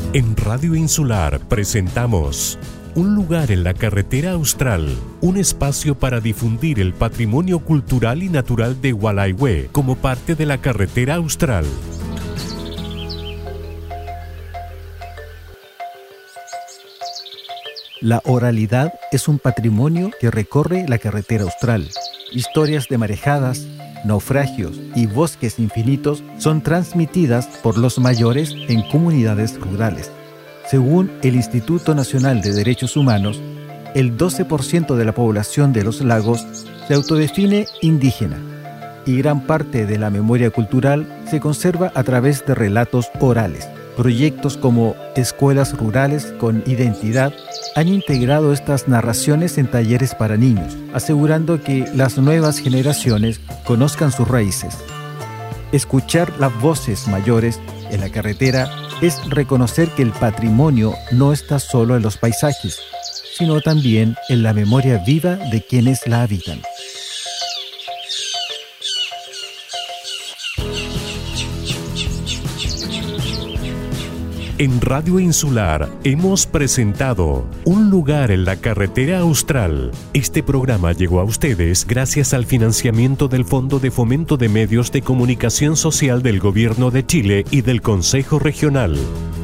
En Radio Insular presentamos Un lugar en la carretera austral, un espacio para difundir el patrimonio cultural y natural de Gualaihue como parte de la carretera austral. La oralidad es un patrimonio que recorre la carretera austral. Historias de marejadas, naufragios y bosques infinitos son transmitidas por los mayores en comunidades rurales. Según el Instituto Nacional de Derechos Humanos, el 12% de la población de los lagos se autodefine indígena y gran parte de la memoria cultural se conserva a través de relatos orales. Proyectos como Escuelas Rurales con Identidad han integrado estas narraciones en talleres para niños, asegurando que las nuevas generaciones conozcan sus raíces. Escuchar las voces mayores en la carretera es reconocer que el patrimonio no está solo en los paisajes, sino también en la memoria viva de quienes la habitan. En Radio Insular hemos presentado Un lugar en la carretera austral. Este programa llegó a ustedes gracias al financiamiento del Fondo de Fomento de Medios de Comunicación Social del Gobierno de Chile y del Consejo Regional.